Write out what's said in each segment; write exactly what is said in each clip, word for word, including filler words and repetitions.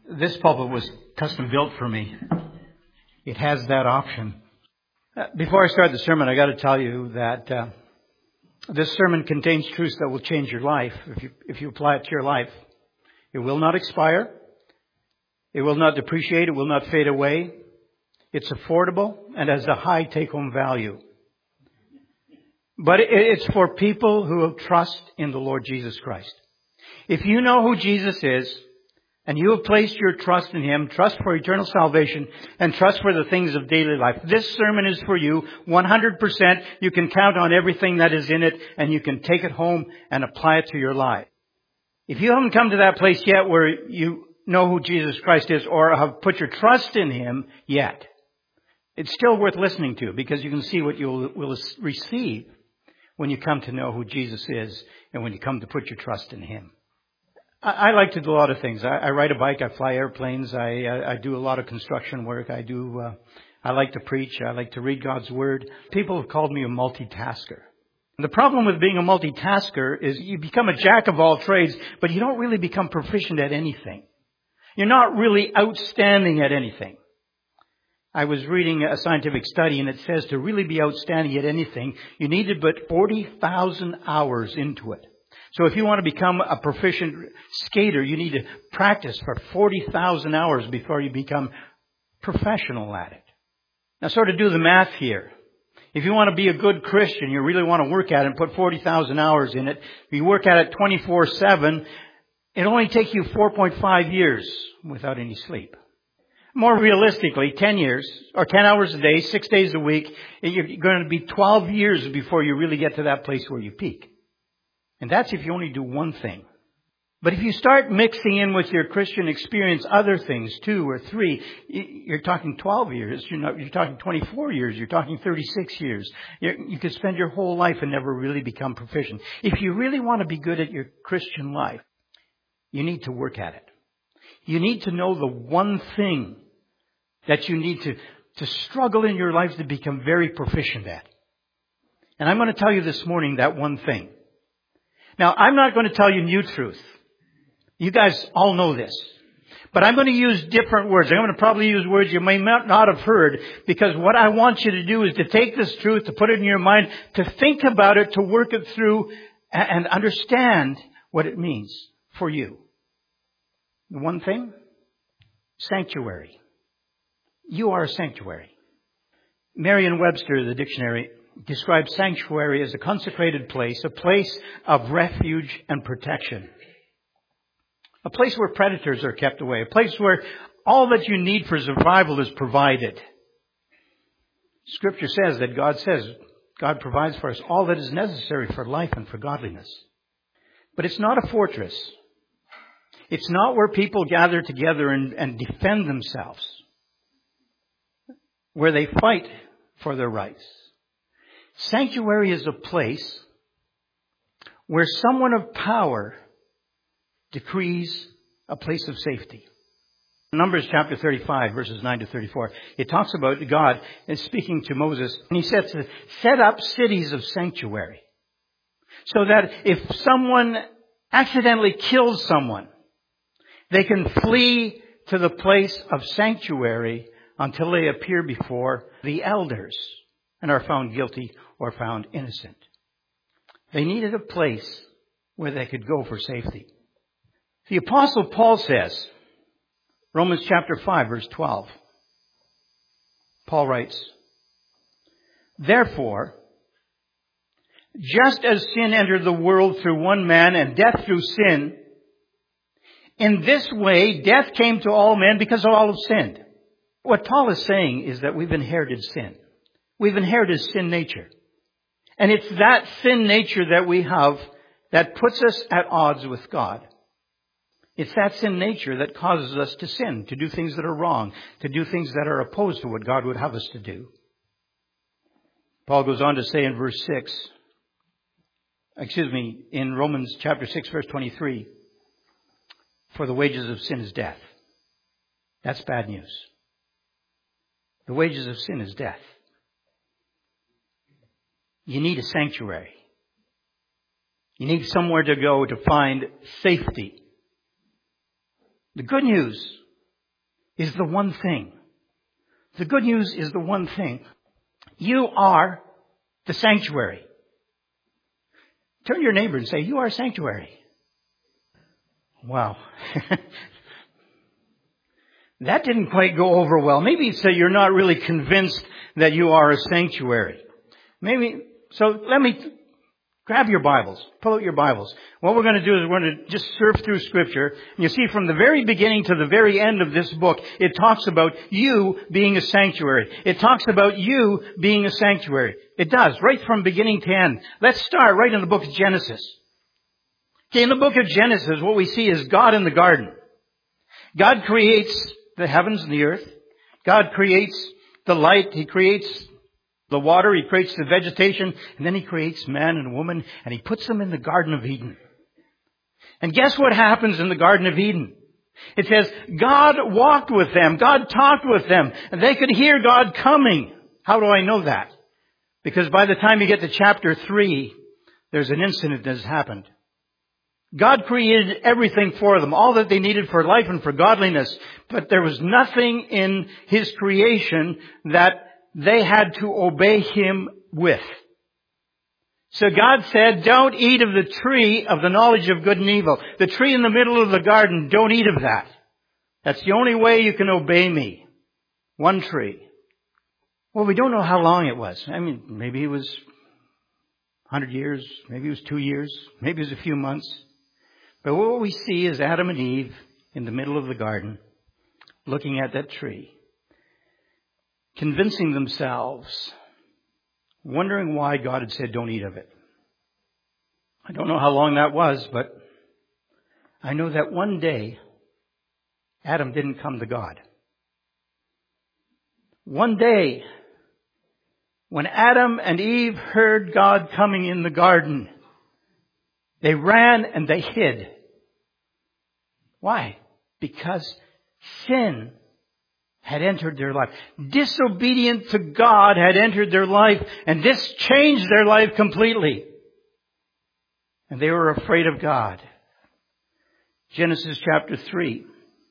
This pulpit was custom built for me. It has that option. Uh, before I start the sermon, I got to tell you that uh, this sermon contains truths that will change your life if you if you apply it to your life. It will not expire. It will not depreciate. It will not fade away. It's affordable and has a high take-home value. But it, it's for people who trust in the Lord Jesus Christ. If you know who Jesus is, and you have placed your trust in Him, trust for eternal salvation, and trust for the things of daily life, this sermon is for you, one hundred percent. You can count on everything that is in it, and you can take it home and apply it to your life. If you haven't come to that place yet where you know who Jesus Christ is, or have put your trust in Him yet, it's still worth listening to, because you can see what you will, will receive when you come to know who Jesus is, and when you come to put your trust in Him. I like to do a lot of things. I, I ride a bike. I fly airplanes. I, I, I do a lot of construction work. I do. Uh, I like to preach. I like to read God's Word. People have called me a multitasker. And the problem with being a multitasker is you become a jack of all trades, but you don't really become proficient at anything. You're not really outstanding at anything. I was reading a scientific study, and it says to really be outstanding at anything, you need to put forty thousand hours into it. So if you want to become a proficient skater, you need to practice for forty thousand hours before you become professional at it. Now sort of do the math here. If you want to be a good Christian, you really want to work at it and put forty thousand hours in it, if you work at it twenty-four seven, it'll only take you four point five years without any sleep. More realistically, ten years, or ten hours a day, six days a week, you're going to be twelve years before you really get to that place where you peak. And that's if you only do one thing. But if you start mixing in with your Christian experience other things, two or three, you're talking twelve years, you're, not, you're talking twenty-four years, you're talking thirty-six years. You're, you could spend your whole life and never really become proficient. If you really want to be good at your Christian life, you need to work at it. You need to know the one thing that you need to, to struggle in your life to become very proficient at. And I'm going to tell you this morning that one thing. Now, I'm not going to tell you new truth. You guys all know this. But I'm going to use different words. I'm going to probably use words you may not have heard, because what I want you to do is to take this truth, to put it in your mind, to think about it, to work it through, and understand what it means for you. The one thing? Sanctuary. You are a sanctuary. Merriam-Webster, the dictionary, describes sanctuary as a consecrated place, a place of refuge and protection. A place where predators are kept away, a place where all that you need for survival is provided. Scripture says that God says, God provides for us all that is necessary for life and for godliness. But it's not a fortress. It's not where people gather together and, and defend themselves, where they fight for their rights. Sanctuary is a place where someone of power decrees a place of safety. Numbers chapter thirty-five, verses nine to thirty-four. It talks about God speaking to Moses, and He says to set up cities of sanctuary, so that if someone accidentally kills someone, they can flee to the place of sanctuary until they appear before the elders and are found guilty or found innocent. They needed a place where they could go for safety. The Apostle Paul says, Romans chapter five, verse twelve, Paul writes, therefore, just as sin entered the world through one man and death through sin, in this way death came to all men because all have sinned. What Paul is saying is that we've inherited sin. We've inherited sin nature. And it's that sin nature that we have that puts us at odds with God. It's that sin nature that causes us to sin, to do things that are wrong, to do things that are opposed to what God would have us to do. Paul goes on to say in verse six, excuse me, in Romans chapter six, verse twenty-three, for the wages of sin is death. That's bad news. The wages of sin is death. You need a sanctuary. You need somewhere to go to find safety. The good news is the one thing. The good news is the one thing. You are the sanctuary. Turn to your neighbor and say, you are a sanctuary. Wow. That didn't quite go over well. Maybe it's that you're not really convinced that you are a sanctuary. Maybe, so let me, grab your Bibles. Pull out your Bibles. What we're going to do is we're going to just surf through Scripture. And you see, from the very beginning to the very end of this book, it talks about you being a sanctuary. It talks about you being a sanctuary. It does, right from beginning to end. Let's start right in the book of Genesis. Okay, in the book of Genesis, what we see is God in the garden. God creates the heavens and the earth. God creates the light. He creates the water. He creates the vegetation. And then He creates man and woman. And He puts them in the Garden of Eden. And guess what happens in the Garden of Eden? It says, God walked with them. God talked with them. And they could hear God coming. How do I know that? Because by the time you get to chapter three, there's an incident that has happened. God created everything for them, all that they needed for life and for godliness. But there was nothing in His creation that they had to obey Him with. So God said, don't eat of the tree of the knowledge of good and evil. The tree in the middle of the garden, don't eat of that. That's the only way you can obey me. One tree. Well, we don't know how long it was. I mean, maybe it was one hundred years. Maybe it was two years. Maybe it was a few months. But what we see is Adam and Eve in the middle of the garden, looking at that tree, convincing themselves, wondering why God had said, don't eat of it. I don't know how long that was, but I know that one day, Adam didn't come to God. One day, when Adam and Eve heard God coming in the garden, they ran and they hid. Why? Because sin had entered their life. Disobedient to God had entered their life, and this changed their life completely. And they were afraid of God. Genesis chapter three.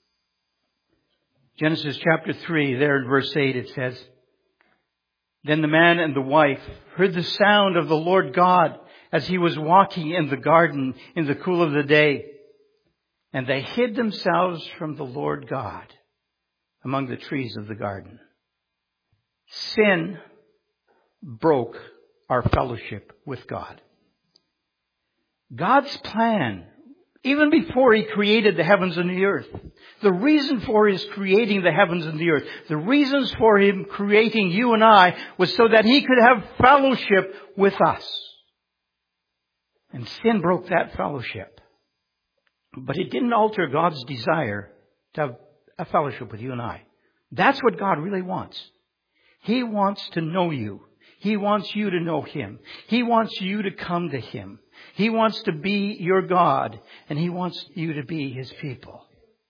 Genesis chapter three, there in verse eight it says, then the man and the wife heard the sound of the Lord God as He was walking in the garden in the cool of the day. And they hid themselves from the Lord God among the trees of the garden. Sin broke our fellowship with God. God's plan, even before He created the heavens and the earth, the reason for His creating the heavens and the earth, the reasons for Him creating you and I was so that He could have fellowship with us. And sin broke that fellowship. But it didn't alter God's desire to have a fellowship with you and I. That's what God really wants. He wants to know you. He wants you to know Him. He wants you to come to Him. He wants to be your God, and He wants you to be His people.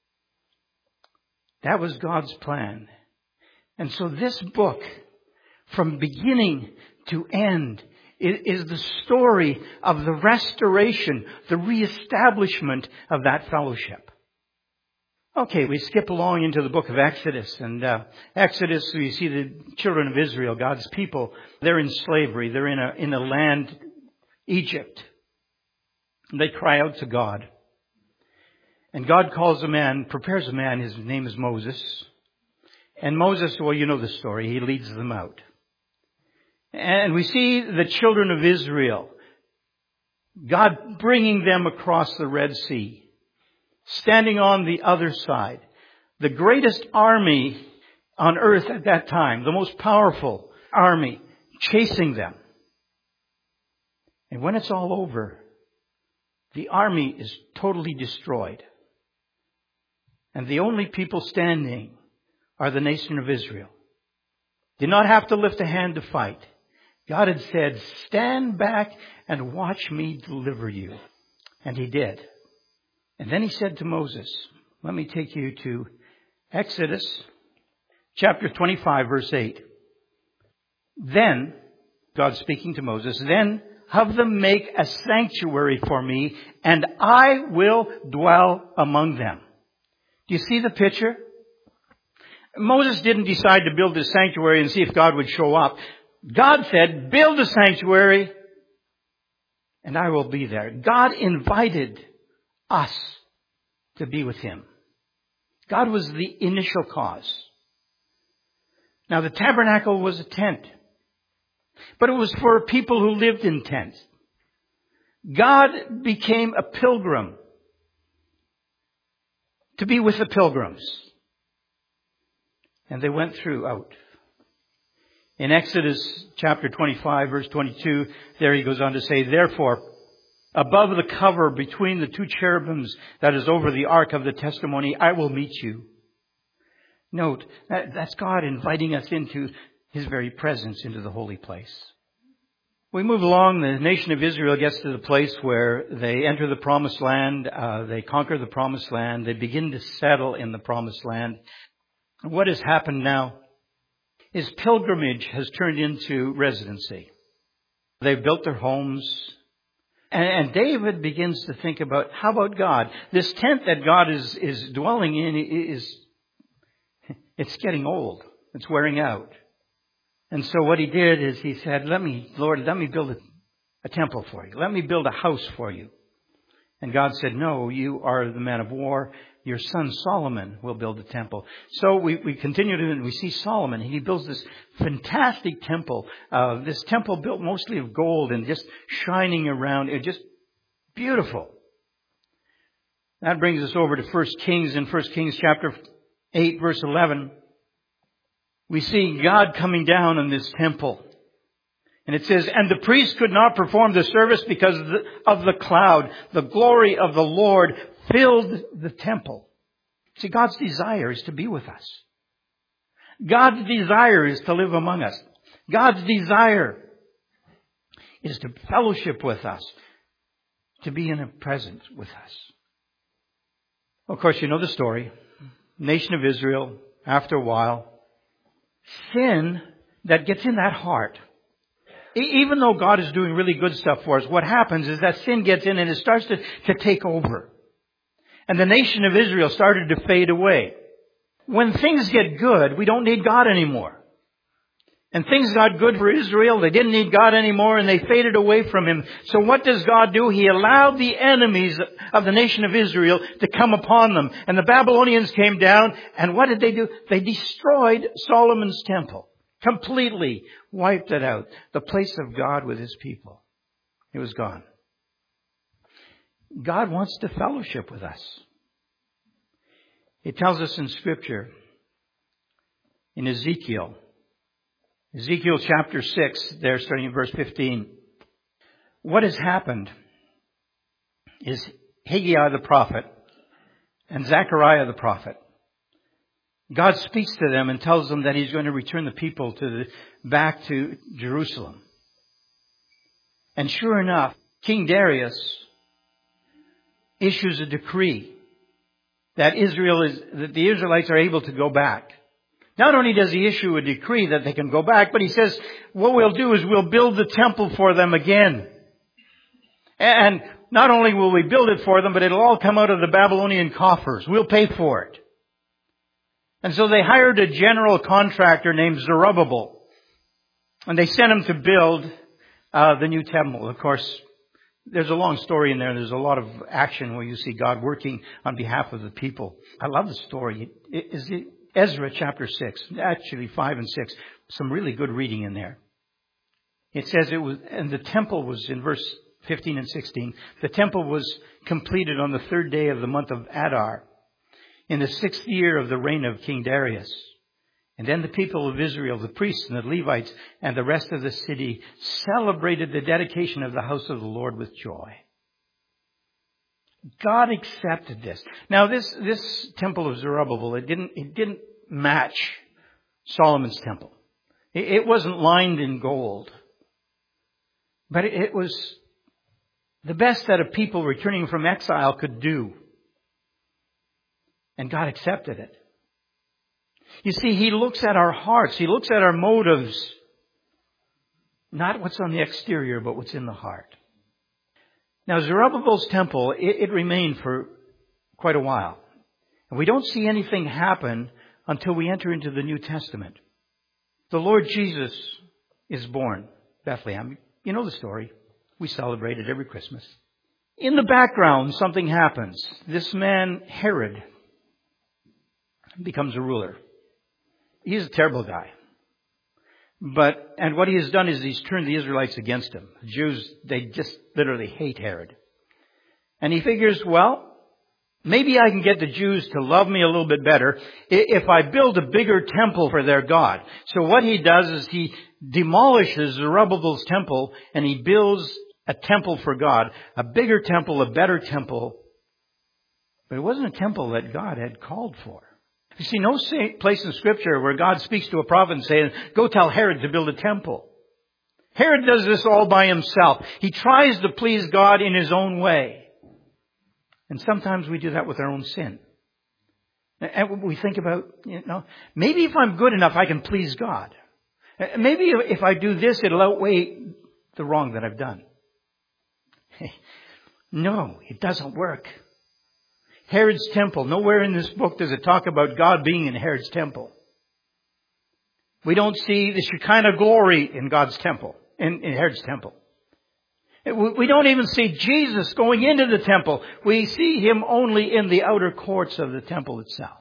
That was God's plan. And so this book, from beginning to end, is the story of the restoration, the reestablishment of that fellowship. Okay, we skip along into the book of Exodus. And uh, Exodus, we see the children of Israel, God's people. They're in slavery. They're in a, in a land, Egypt. And they cry out to God. And God calls a man, prepares a man. His name is Moses. And Moses, well, you know the story. He leads them out. And we see the children of Israel, God bringing them across the Red Sea, standing on the other side. The greatest army on earth at that time, the most powerful army, chasing them. And when it's all over, the army is totally destroyed. And the only people standing are the nation of Israel. Did not have to lift a hand to fight. God had said, stand back and watch me deliver you. And He did. And then He said to Moses, let me take you to Exodus chapter twenty-five, verse eight. Then, God speaking to Moses, then have them make a sanctuary for me, and I will dwell among them. Do you see the picture? Moses didn't decide to build this sanctuary and see if God would show up. God said, build a sanctuary and I will be there. God invited us to be with Him. God was the initial cause. Now the tabernacle was a tent, but it was for people who lived in tents. God became a pilgrim to be with the pilgrims. And they went through out. In Exodus chapter twenty-five, verse twenty-two, there he goes on to say, therefore, above the cover between the two cherubims that is over the ark of the testimony, I will meet you. Note, that, that's God inviting us into His very presence, into the holy place. We move along, the nation of Israel gets to the place where they enter the promised land, uh, they conquer the promised land, they begin to settle in the promised land. What has happened now is pilgrimage has turned into residency. They've built their homes. And, and David begins to think about, how about God? This tent that God is, is dwelling in is, it's getting old. It's wearing out. And so what he did is he said, let me, Lord, let me build a, a temple for you. Let me build a house for you. And God said, no, you are the man of war. Your son Solomon will build a temple. So we, we continue to, and we see Solomon. He builds this fantastic temple. Uh, this temple built mostly of gold and just shining around. It just beautiful. That brings us over to First Kings. In First Kings chapter eight, verse eleven, we see God coming down on this temple. And it says, and the priest could not perform the service because of the, of the cloud. The glory of the Lord filled the temple. See, God's desire is to be with us. God's desire is to live among us. God's desire is to fellowship with us, to be in a presence with us. Of course, you know the story. Nation of Israel, after a while, sin that gets in that heart. Even though God is doing really good stuff for us, what happens is that sin gets in and it starts to, to take over. And the nation of Israel started to fade away. When things get good, we don't need God anymore. And things got good for Israel. They didn't need God anymore and they faded away from Him. So what does God do? He allowed the enemies of the nation of Israel to come upon them. And the Babylonians came down. And what did they do? They destroyed Solomon's temple. Completely wiped it out. The place of God with His people. It was gone. God wants to fellowship with us. It tells us in Scripture, in Ezekiel, Ezekiel chapter six, there starting in verse fifteen. What has happened is Haggai the prophet and Zechariah the prophet, God speaks to them and tells them that He's going to return the people to the, back to Jerusalem. And sure enough, King Darius issues a decree that Israel is, that the Israelites are able to go back. Not only does he issue a decree that they can go back, but he says, what we'll do is we'll build the temple for them again. And not only will we build it for them, but it'll all come out of the Babylonian coffers. We'll pay for it. And so they hired a general contractor named Zerubbabel. And they sent him to build uh, the new temple. Of course, there's a long story in there. There's a lot of action where you see God working on behalf of the people. I love the story. Is it Ezra chapter six, actually five and six. Some really good reading in there. It says it was, and the temple was in verse fifteen and sixteen. The temple was completed on the third day of the month of Adar, in the sixth year of the reign of King Darius. And then the people of Israel, the priests and the Levites and the rest of the city celebrated the dedication of the house of the Lord with joy. God accepted this. Now this, this temple of Zerubbabel, it didn't, it didn't match Solomon's temple. It, it wasn't lined in gold. But it, it was the best that a people returning from exile could do. And God accepted it. You see, He looks at our hearts. He looks at our motives. Not what's on the exterior, but what's in the heart. Now, Zerubbabel's temple, it, it remained for quite a while. And we don't see anything happen until we enter into the New Testament. The Lord Jesus is born, Bethlehem. You know the story. We celebrate it every Christmas. In the background, something happens. This man, Herod, becomes a ruler. He's a terrible guy. But, and what he has done is he's turned the Israelites against him. The Jews, they just literally hate Herod. And he figures, well, maybe I can get the Jews to love me a little bit better if I build a bigger temple for their God. So what he does is he demolishes Zerubbabel's temple and he builds a temple for God, a bigger temple, a better temple. But it wasn't a temple that God had called for. You see, no place in Scripture where God speaks to a prophet saying, go tell Herod to build a temple. Herod does this all by himself. He tries to please God in his own way. And sometimes we do that with our own sin. And we think about, you know, maybe if I'm good enough, I can please God. Maybe if I do this, it'll outweigh the wrong that I've done. No, it doesn't work. Herod's temple. Nowhere in this book does it talk about God being in Herod's temple. We don't see the Shekinah glory in God's temple, in, in Herod's temple. We don't even see Jesus going into the temple. We see him only in the outer courts of the temple itself.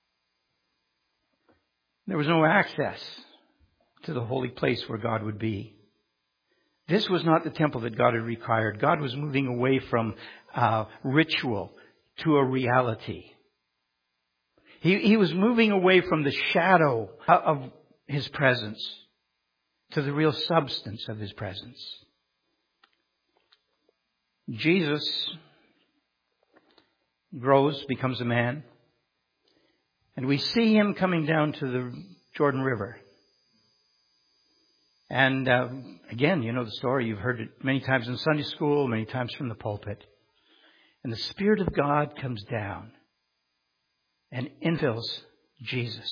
There was no access to the holy place where God would be. This was not the temple that God had required. God was moving away from uh, ritual to a reality. He, he was moving away from the shadow of his presence to the real substance of his presence. Jesus grows, becomes a man, and we see him coming down to the Jordan River. And uh, again, you know the story. You've heard it many times in Sunday school, many times from the pulpit. And the Spirit of God comes down and infills Jesus.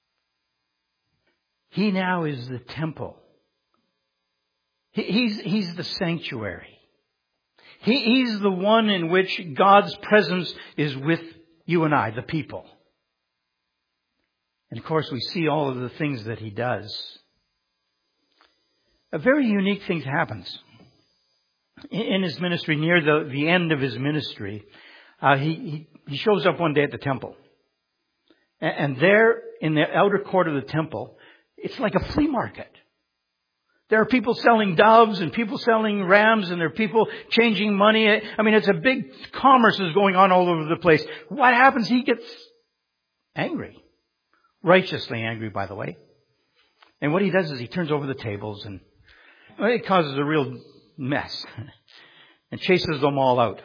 He now is the temple. He, he's, he's the sanctuary. He, he's the one in which God's presence is with you and I, the people. And of course, we see all of the things that he does. A very unique thing happens. In his ministry, near the, the end of his ministry, uh, he, he, he shows up one day at the temple. And, and there, in the outer court of the temple, it's like a flea market. There are people selling doves and people selling rams and there are people changing money. I mean, it's a big commerce is going on all over the place. What happens? He gets angry. Righteously angry, by the way. And what he does is he turns over the tables and well, it causes a real mess and chases them all out.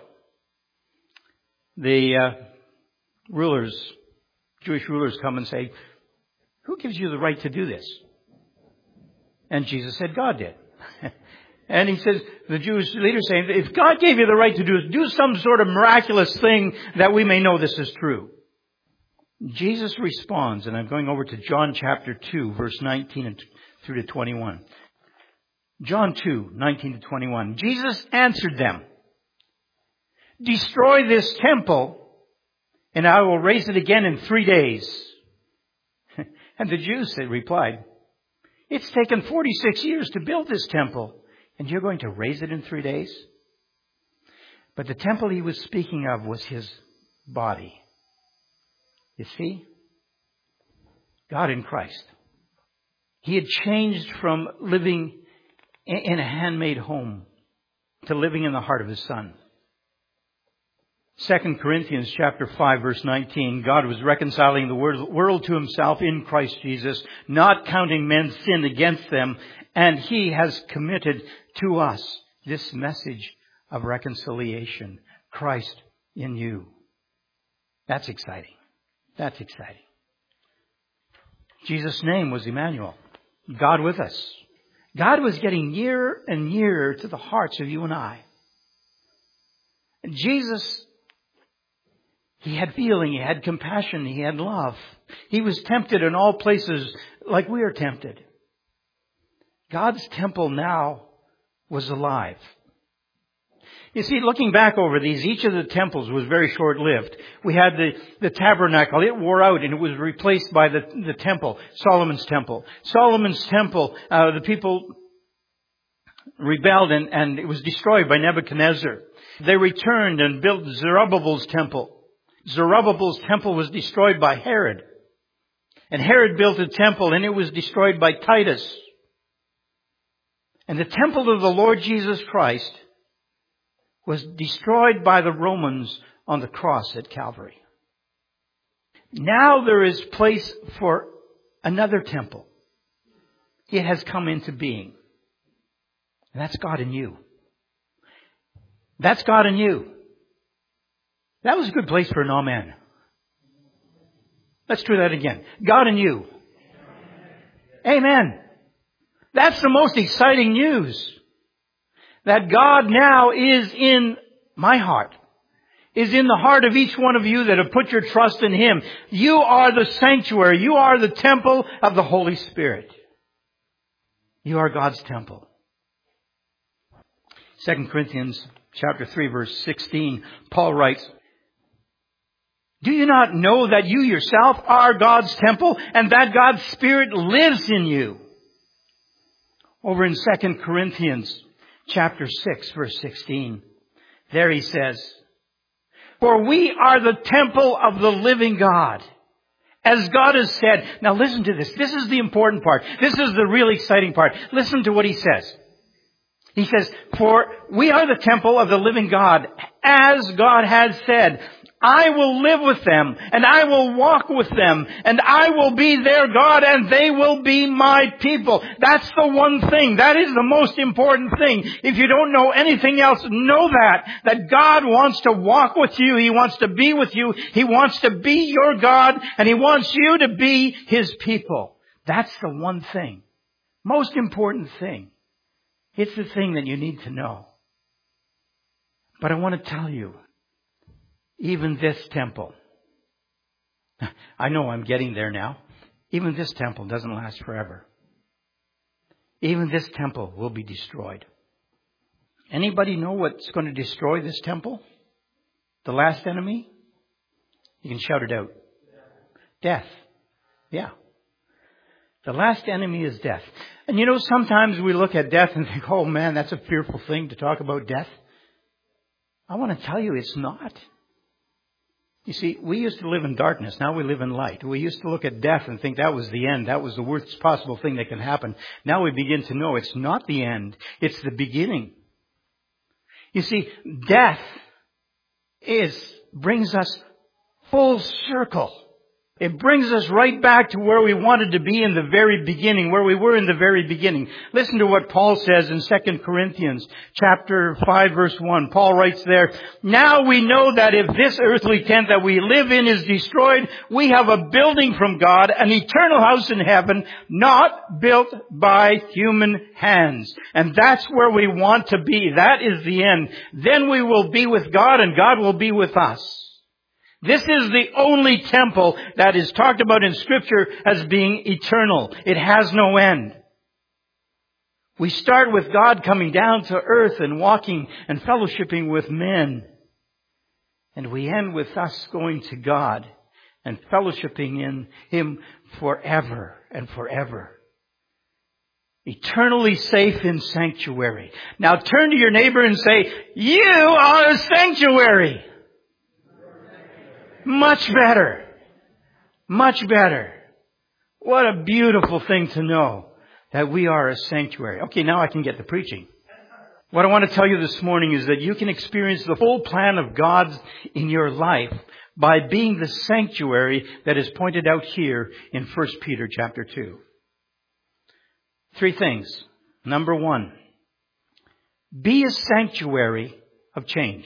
The uh, rulers, Jewish rulers come and say, who gives you the right to do this? And Jesus said, God did. And he says, the Jewish leaders saying, if God gave you the right to do it, do some sort of miraculous thing that we may know this is true. Jesus responds, and I'm going over to John chapter two, verse nineteen and through to twenty-one. John two, nineteen to twenty-one. Jesus answered them, destroy this temple, and I will raise it again in three days. And the Jews said, replied, it's taken forty-six years to build this temple, and you're going to raise it in three days? But the temple he was speaking of was his body. You see? God in Christ. He had changed from living in a handmade home to living in the heart of his Son. Second Corinthians chapter five, verse nineteen, God was reconciling the world to himself in Christ Jesus, not counting men's sin against them, and he has committed to us this message of reconciliation. Christ in you. That's exciting. That's exciting. Jesus' name was Emmanuel, God with us. God was getting nearer and nearer to the hearts of you and I. And Jesus, he had feeling, he had compassion, he had love. He was tempted in all places like we are tempted. God's temple now was alive. You see, looking back over these, each of the temples was very short-lived. We had the, the tabernacle. It wore out and it was replaced by the, the temple, Solomon's temple. Solomon's temple, uh, the people rebelled and, and it was destroyed by Nebuchadnezzar. They returned and built Zerubbabel's temple. Zerubbabel's temple was destroyed by Herod. And Herod built a temple and it was destroyed by Titus. And the temple of the Lord Jesus Christ was destroyed by the Romans on the cross at Calvary. Now there is place for another temple. It has come into being. And that's God in you. That's God in you. That was a good place for an amen. Let's do that again. God in you. Amen. That's the most exciting news. That God now is in my heart. Is in the heart of each one of you that have put your trust in Him. You are the sanctuary. You are the temple of the Holy Spirit. You are God's temple. Second Corinthians chapter three verse sixteen, Paul writes, do you not know that you yourself are God's temple and that God's Spirit lives in you? Over in Second Corinthians chapter six verse sixteen, there he says, for we are the temple of the living God. As God has said, now listen to this. This is the important part. This is the really exciting part. Listen to what he says. He says, for we are the temple of the living God, as God has said, I will live with them, and I will walk with them, and I will be their God, and they will be my people. That's the one thing. That is the most important thing. If you don't know anything else, know that. That God wants to walk with you. He wants to be with you. He wants to be your God, and He wants you to be His people. That's the one thing. Most important thing. It's the thing that you need to know. But I want to tell you, even this temple, I know I'm getting there now, even this temple doesn't last forever. Even this temple will be destroyed. Anybody know what's going to destroy this temple? The last enemy? You can shout it out. Death. Yeah. The last enemy is death. And you know, sometimes we look at death and think, oh man, that's a fearful thing to talk about death. I want to tell you it's not. You see, we used to live in darkness. Now we live in light. We used to look at death and think that was the end. That was the worst possible thing that can happen. Now we begin to know it's not the end. It's the beginning. You see, death is, brings us full circle. It brings us right back to where we wanted to be in the very beginning, where we were in the very beginning. Listen to what Paul says in Second Corinthians chapter five verse one. Paul writes there, now we know that if this earthly tent that we live in is destroyed, we have a building from God, an eternal house in heaven, not built by human hands. And that's where we want to be. That is the end. Then we will be with God and God will be with us. This is the only temple that is talked about in Scripture as being eternal. It has no end. We start with God coming down to earth and walking and fellowshipping with men. And we end with us going to God and fellowshipping in Him forever and forever. Eternally safe in sanctuary. Now turn to your neighbor and say, you are a sanctuary. Much better. Much better. What a beautiful thing to know that we are a sanctuary. Okay, now I can get to preaching. What I want to tell you this morning is that you can experience the full plan of God in your life by being the sanctuary that is pointed out here in First Peter chapter two. Three things. Number one, be a sanctuary of change.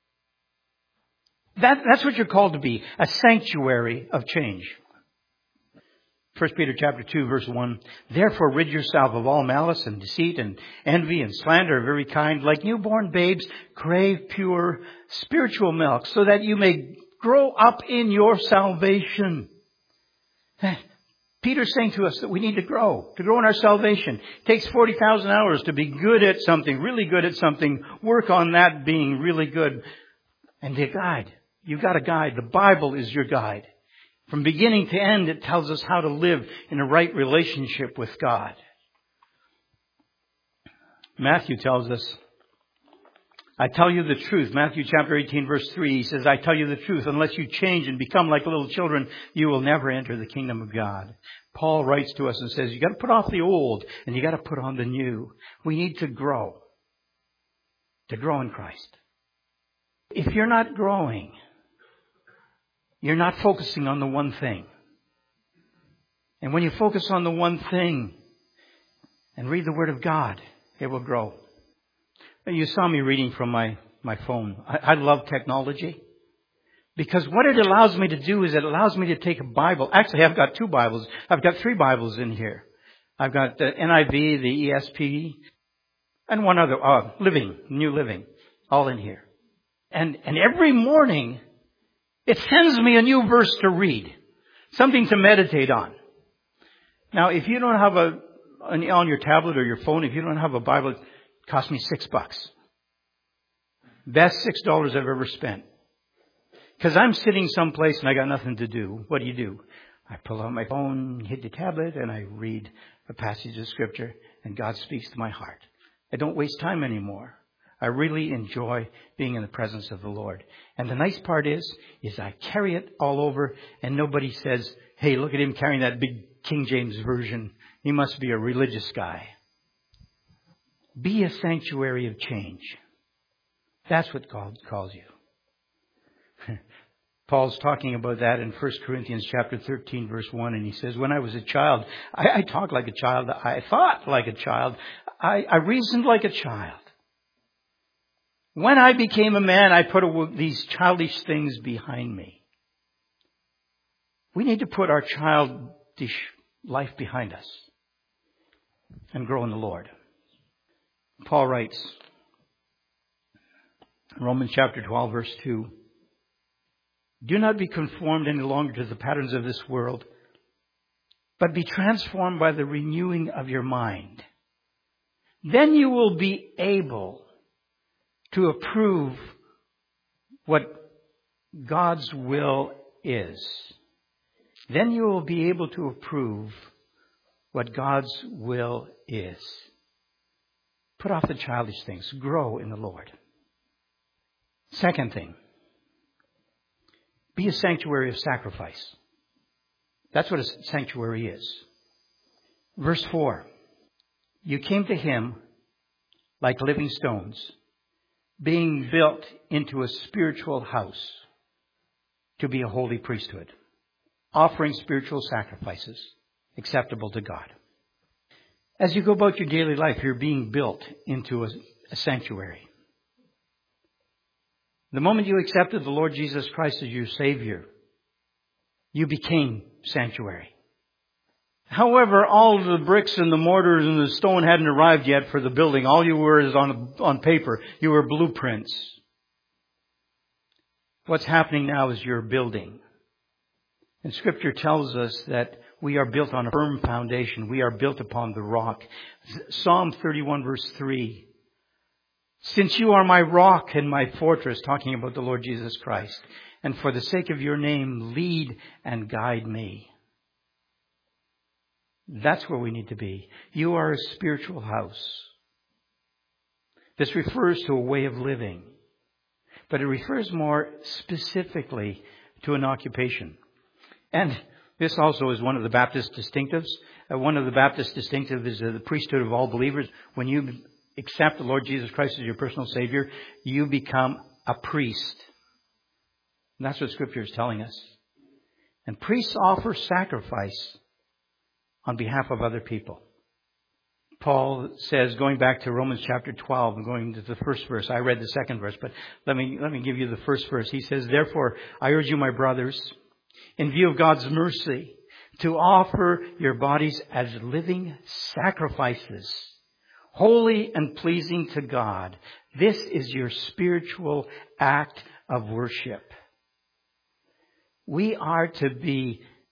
That, that's what you're called to be, a sanctuary of change. First Peter chapter two verse one, therefore rid yourself of all malice and deceit and envy and slander of every kind. Like newborn babes, crave pure spiritual milk so that you may grow up in your salvation. Peter's saying to us that we need to grow, to grow in our salvation. It takes forty thousand hours to be good at something, really good at something. Work on that being really good. And the guide. You've got a guide. The Bible is your guide. From beginning to end, it tells us how to live in a right relationship with God. Matthew tells us, I tell you the truth. Matthew chapter eighteen verse three, he says, I tell you the truth. Unless you change and become like little children, you will never enter the kingdom of God. Paul writes to us and says, you got to put off the old and you got to put on the new. We need to grow. To grow in Christ. If you're not growing, you're not focusing on the one thing. And when you focus on the one thing and read the Word of God, it will grow. You saw me reading from my, my phone. I, I love technology. Because what it allows me to do is it allows me to take a Bible. Actually, I've got two Bibles. I've got three Bibles in here. I've got the N I V, the E S V, and one other, uh, Living, New Living, all in here. And, and every morning, it sends me a new verse to read. Something to meditate on. Now, if you don't have a, on your tablet or your phone, if you don't have a Bible, it cost me six bucks. Best six dollars I've ever spent. Because I'm sitting someplace and I got nothing to do. What do you do? I pull out my phone, hit the tablet, and I read a passage of Scripture, and God speaks to my heart. I don't waste time anymore. I really enjoy being in the presence of the Lord. And the nice part is, is I carry it all over, and nobody says, hey, look at him carrying that big King James version. He must be a religious guy. Be a sanctuary of change. That's what God calls you. Paul's talking about that in First Corinthians chapter thirteen, verse one, and he says, when I was a child, I, I talked like a child, I thought like a child, I, I reasoned like a child. When I became a man, I put these childish things behind me. We need to put our childish life behind us and grow in the Lord. Paul writes, Romans chapter twelve, verse two, do not be conformed any longer to the patterns of this world, but be transformed by the renewing of your mind. Then you will be able to approve what God's will is. Then you will be able to approve what God's will is. Put off the childish things. Grow in the Lord. Second thing. Be a sanctuary of sacrifice. That's what a sanctuary is. Verse four. You came to him like living stones, being built into a spiritual house to be a holy priesthood, offering spiritual sacrifices acceptable to God. As you go about your daily life, you're being built into a, a sanctuary. The moment you accepted the Lord Jesus Christ as your Savior, you became sanctuary. However, all the bricks and the mortars and the stone hadn't arrived yet for the building. All you were is on, on paper. You were blueprints. What's happening now is you're building. And Scripture tells us that we are built on a firm foundation. We are built upon the rock. Psalm thirty-one verse three. Since you are my rock and my fortress, talking about the Lord Jesus Christ, and for the sake of your name, lead and guide me. That's where we need to be. You are a spiritual house. This refers to a way of living, but it refers more specifically to an occupation. And this also is one of the Baptist distinctives. Uh, one of the Baptist distinctives is uh, the priesthood of all believers. When you accept the Lord Jesus Christ as your personal Savior, you become a priest. And that's what Scripture is telling us. And priests offer sacrifice on behalf of other people. Paul says, going back to Romans chapter twelve and going to the first verse, I read the second verse, but let me, let me give you the first verse. He says, therefore, I urge you, my brothers, in view of God's mercy, to offer your bodies as living sacrifices, holy and pleasing to God. This is your spiritual act of worship. We are to be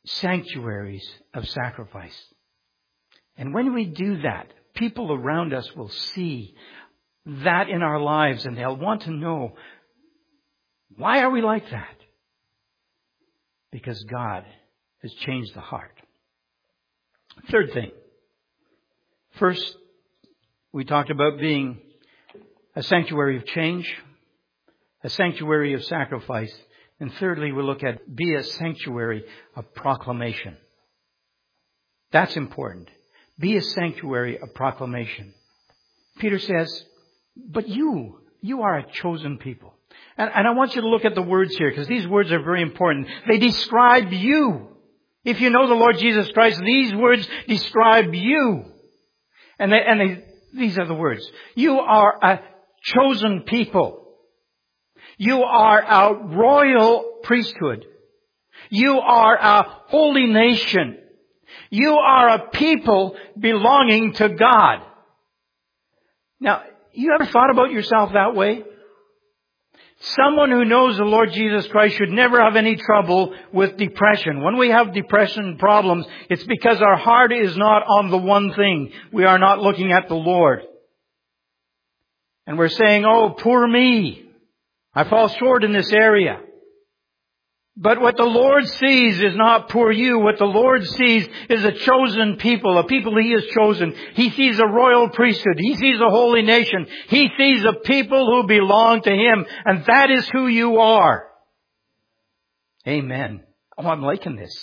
sanctuaries of sacrifice. And when we do that, people around us will see that in our lives, and they'll want to know, why are we like that? Because God has changed the heart. Third thing. First, we talked about being a sanctuary of change, a sanctuary of sacrifice. And thirdly, we look at be a sanctuary of proclamation. That's important. Be a sanctuary of proclamation. Peter says, but you, you are a chosen people. And, and I want you to look at the words here, because these words are very important. They describe you. If you know the Lord Jesus Christ, these words describe you. And, they, and they, these are the words. You are a chosen people. You are a royal priesthood. You are a holy nation. You are a people belonging to God. Now, you ever thought about yourself that way? Someone who knows the Lord Jesus Christ should never have any trouble with depression. When we have depression problems, it's because our heart is not on the one thing. We are not looking at the Lord. And we're saying, oh, poor me. I fall short in this area. But what the Lord sees is not poor you. What the Lord sees is a chosen people, a people He has chosen. He sees a royal priesthood. He sees a holy nation. He sees a people who belong to Him. And that is who you are. Amen. Oh, I'm liking this.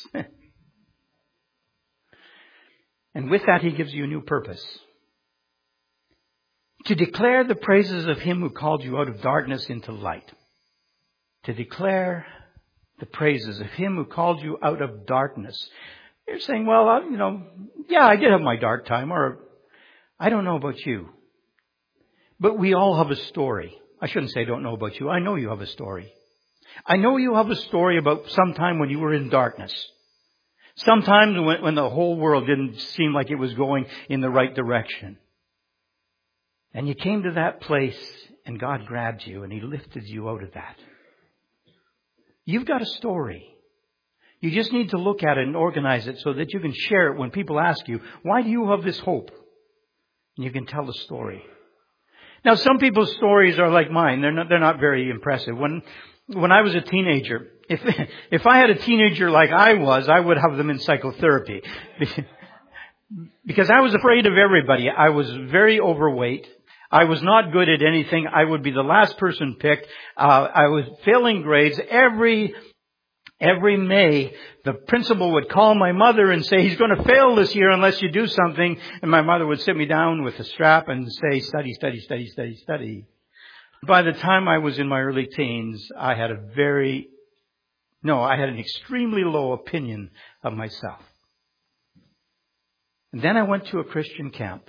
And with that, He gives you a new purpose. To declare the praises of Him who called you out of darkness into light. To declare the praises of Him who called you out of darkness. You're saying, well, I, you know, yeah, I did have my dark time, or I don't know about you. But we all have a story. I shouldn't say I don't know about you. I know you have a story. I know you have a story about some time when you were in darkness. Sometimes when, when the whole world didn't seem like it was going in the right direction. And you came to that place and God grabbed you and He lifted you out of that. You've got a story. You just need to look at it and organize it so that you can share it when people ask you, why do you have this hope? And you can tell the story. Now, some people's stories are like mine. They're not, they're not very impressive. When, when I was a teenager, if, if I had a teenager like I was, I would have them in psychotherapy. Because I was afraid of everybody. I was very overweight. I was not good at anything. I would be the last person picked. Uh, I was failing grades. Every, every May, the principal would call my mother and say, he's going to fail this year unless you do something. And my mother would sit me down with a strap and say, study, study, study, study, study. By the time I was in my early teens, I had a very, no, I had an extremely low opinion of myself. And then I went to a Christian camp.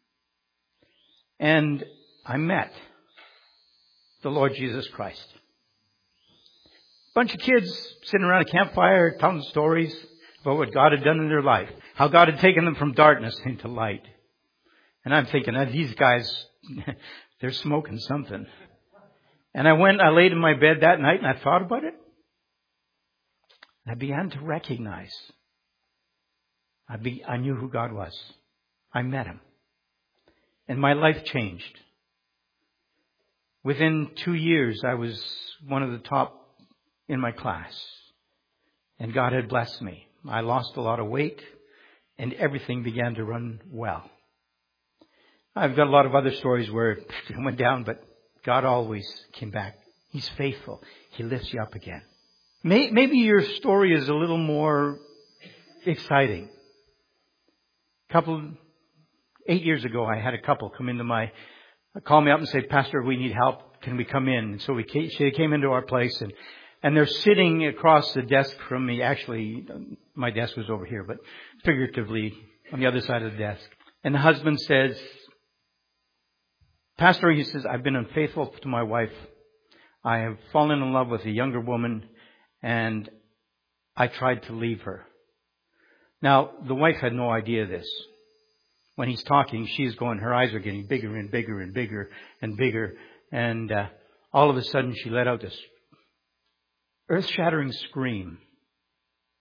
And I met the Lord Jesus Christ. Bunch of kids sitting around a campfire telling stories about what God had done in their life. How God had taken them from darkness into light. And I'm thinking, oh, these guys, they're smoking something. And I went, I laid in my bed that night and I thought about it. And I began to recognize. I, be, I knew who God was. I met Him. And my life changed. Within two years, I was one of the top in my class. And God had blessed me. I lost a lot of weight, and everything began to run well. I've got a lot of other stories where it went down, but God always came back. He's faithful. He lifts you up again. Maybe your story is a little more exciting. A couple... Eight years ago, I had a couple come into my, call me up and say, Pastor, we need help. Can we come in? And so we came, they came into our place and, and they're sitting across the desk from me. Actually, my desk was over here, but figuratively on the other side of the desk. And the husband says, Pastor, he says, I've been unfaithful to my wife. I have fallen in love with a younger woman and I tried to leave her. Now, the wife had no idea this. When he's talking, she's going, her eyes are getting bigger and bigger and bigger and bigger. And uh, all of a sudden, she let out this earth-shattering scream.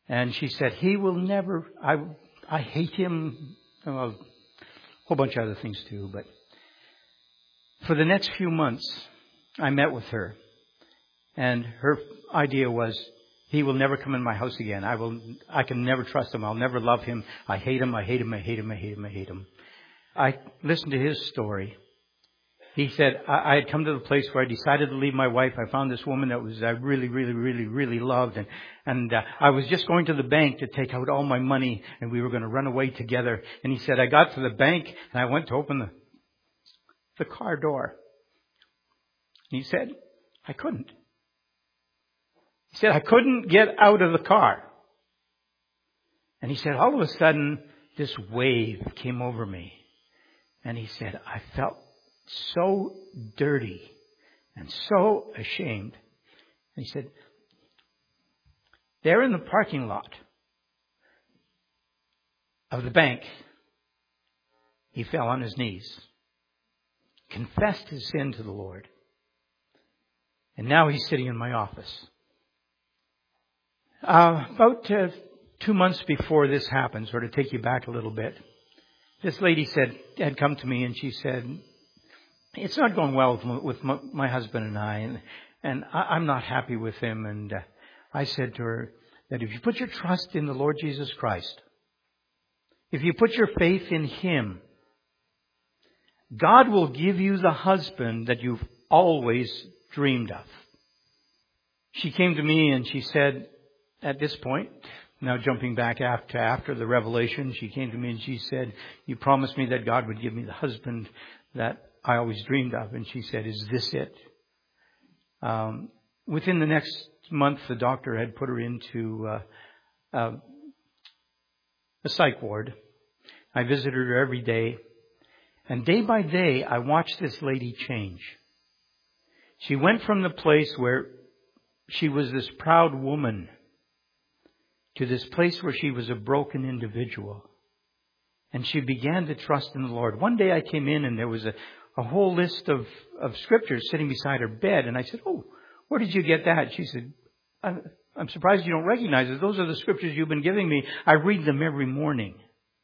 And she said, he will never, I, I hate him. Well, a whole bunch of other things too. But for the next few months, I met with her. And her idea was, he will never come in my house again. I will, I can never trust him. I'll never love him. I hate him. I hate him. I hate him. I hate him. I hate him. I listened to his story. He said, I, I had come to the place where I decided to leave my wife. I found this woman that was I really, really, really, really loved. And, and uh, I was just going to the bank to take out all my money, and we were going to run away together. And he said, I got to the bank, and I went to open the, the car door. And he said, I couldn't. He said, I couldn't get out of the car. And he said, all of a sudden, this wave came over me. And he said, I felt so dirty and so ashamed. And he said, there in the parking lot of the bank, he fell on his knees, confessed his sin to the Lord. And now he's sitting in my office. Uh, about uh, two months before this happened, sort of take you back a little bit, this lady said, had come to me and she said, it's not going well with, with my, my husband and I, and, and I, I'm not happy with him. And uh, I said to her that if you put your trust in the Lord Jesus Christ, if you put your faith in Him, God will give you the husband that you've always dreamed of. She came to me and she said, at this point, now jumping back after, after the revelation, she came to me and she said, you promised me that God would give me the husband that I always dreamed of. And she said, is this it? Um, within the next month, the doctor had put her into uh, uh, a psych ward. I visited her every day. And day by day, I watched this lady change. She went from the place where she was this proud woman to this place where she was a broken individual. And she began to trust in the Lord. One day I came in and there was a, a whole list of, of scriptures sitting beside her bed. And I said, oh, where did you get that? She said, I'm, I'm surprised you don't recognize it. Those are the scriptures you've been giving me. I read them every morning.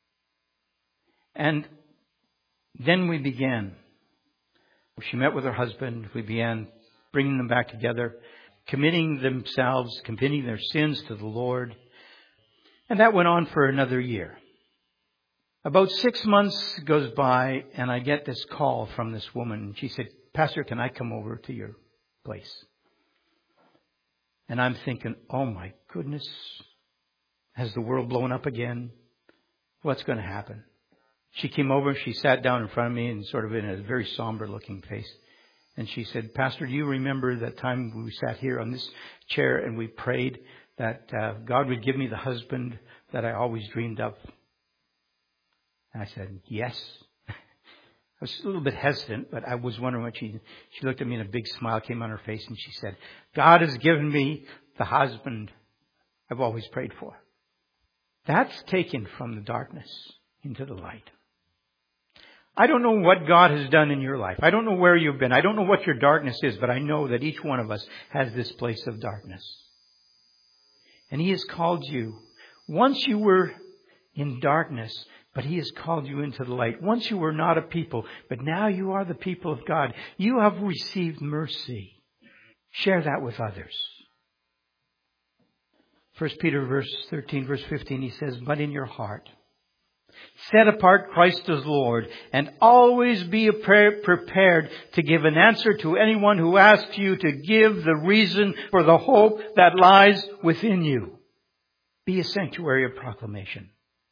And then we began. She met with her husband. We began bringing them back together, committing themselves, committing their sins to the Lord. And that went on for another year. About six months goes by and I get this call from this woman. She said, Pastor, can I come over to your place? And I'm thinking, oh my goodness, has the world blown up again? What's going to happen? She came over, she sat down in front of me and sort of in a very somber looking face. And she said, Pastor, do you remember that time we sat here on this chair and we prayed that uh, God would give me the husband that I always dreamed of? And I said, yes. I was a little bit hesitant, but I was wondering what she... She looked at me and a big smile came on her face and she said, God has given me the husband I've always prayed for. That's taken from the darkness into the light. I don't know what God has done in your life. I don't know where you've been. I don't know what your darkness is, but I know that each one of us has this place of darkness. And He has called you. Once you were in darkness, but He has called you into the light. Once you were not a people, but now you are the people of God. You have received mercy. Share that with others. First Peter verse thirteen, verse fifteen, he says, but in your heart, set apart Christ as Lord, and always be prepared to give an answer to anyone who asks you to give the reason for the hope that lies within you. Be a sanctuary of proclamation.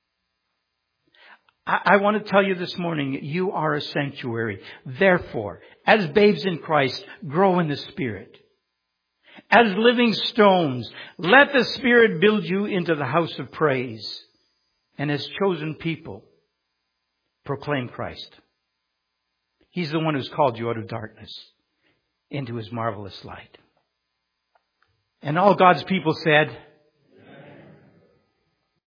I, I want to tell you this morning, you are a sanctuary. Therefore, as babes in Christ, grow in the Spirit. As living stones, let the Spirit build you into the house of praise. And as chosen people, proclaim Christ. He's the one who's called you out of darkness into His marvelous light. And all God's people said,